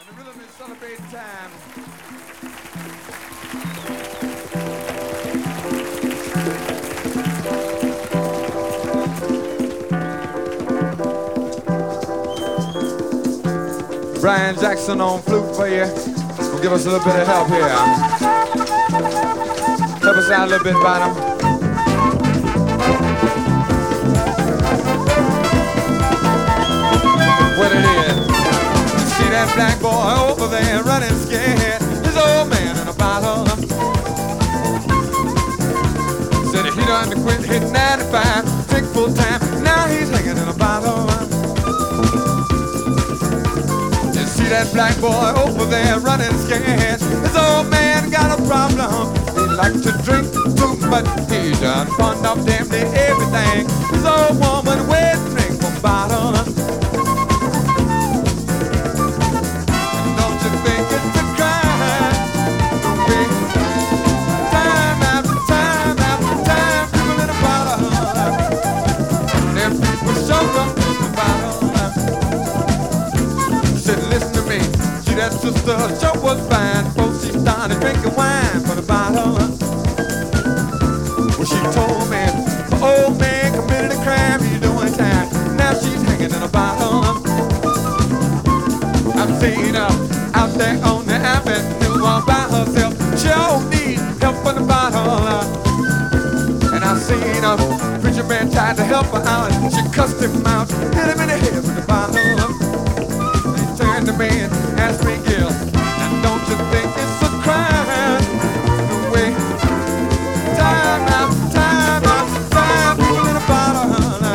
And the rhythm is celebrating time. Brian Jackson on flute for you. Will give us a little bit of help here. Help us out a little bit, Bottom. What it is. You see that black boy over there running scared. His old man in a bottle. Said he done to quit, hit 95, drink full time. Now he's hanging in a bottle. You see that black boy over there running scared. His old man got a problem. He likes to drink too much. He done pawned off damn near everything. His old woman wet drink from bottle. Don't you think it's a crime? Time after time after time, people in a bottle. Them people show up in the bottle. Said, listen to me. See that sister, her show was fine before she started drinking wine from the bottle. Well, she told me the old man committed a crime, he's doing time. Now she's hanging in a bottle. I've seen her out there on the avenue all by herself. She don't need help in the bottle. And I've seen her preacher man tried to help her out. She cussed him out, hit him in the head with the bottle. He turned to me and asked me, Gil, and don't you think it's a crime? The way time after time after time, people in a bottle.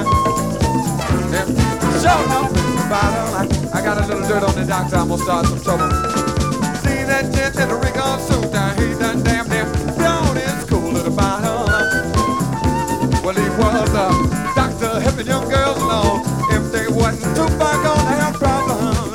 Them people showing up in the bottle. I got a little dirt on the doctor, I'm gonna start some trouble. See that gent in a rig-on suit, now he done damn near blown in school at the bottle. Well, he was a doctor helping young girls along. If they wasn't too far gonna have problems,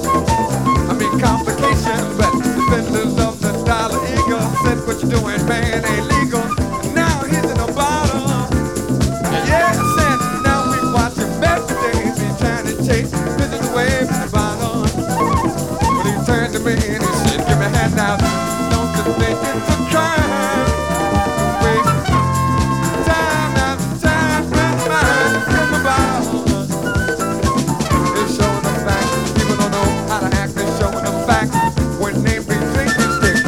I mean complications, but defenders of the Dollar Eagle said what you doing, man, ain't legal. And now he's in a bottle. Yes, and now we watch him every day. He's trying to chase business away from the bottle. But he turned to me and he said, give me a hand now. Don't you think it's a crime? Wait, time after time, spend mine in the bottle. They're showing them facts. People don't know how to act. They're showing them facts when they be drinking stick.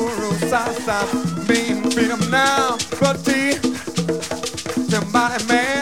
Mean freedom now, but somebody man.